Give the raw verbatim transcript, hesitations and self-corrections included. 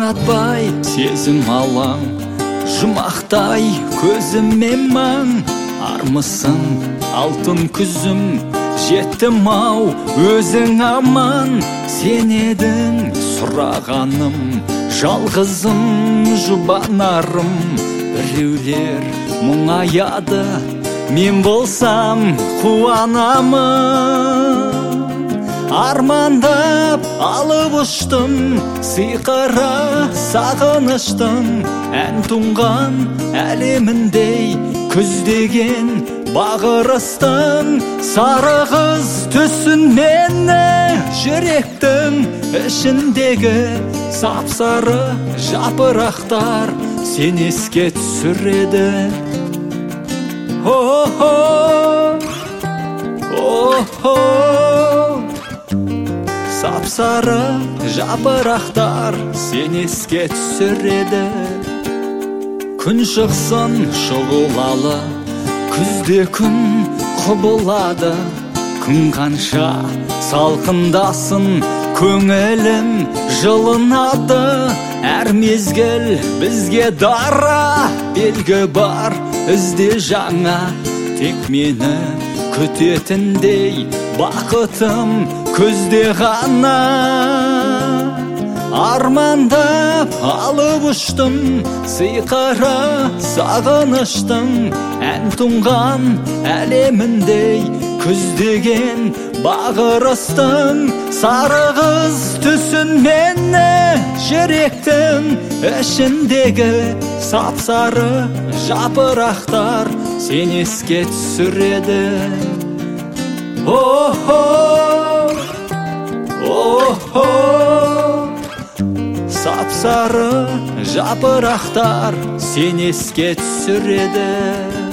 аңғатпай сезім алаң, жұмақтай көзіме маң. Армысың алтын күзім, жеттім ау өзің аман. Сен едің сұрағаным, жалғызым жұбанарым. Біреулер мұңаяды, мен болсам қуанамын. Армандап алып ұштым, сиқыра сағыныштың. Ән тұнған әлеміндей күздеген бағырыстың. Сары қыз түсін мені, жүректің ішіндегі сап-сары жапырақтар сен еске түсіреді. О-хо, о-хо, сап-сары жапырақтар сен еске түсіреді. Күн шықсын шұғылалы, күзде күн құбылады. Күн қанша салқындасын, көңілім жылынады. Әр мезгіл бізге дара, белгі бар ізде жаңа. Тек мені күтетіндей бақытым күзде ғана. Армандап алып ұштым, сиқыра сағыныштың. Ән тұнған әлеміндей күздеген бағырыстың. Сары қыз түсін мені, жүректің ішіндегі сап-сары жапырақтар сен еске түсіреді. О-хо, о-хо, сап-сары жапырақтар сен еске түсіреді.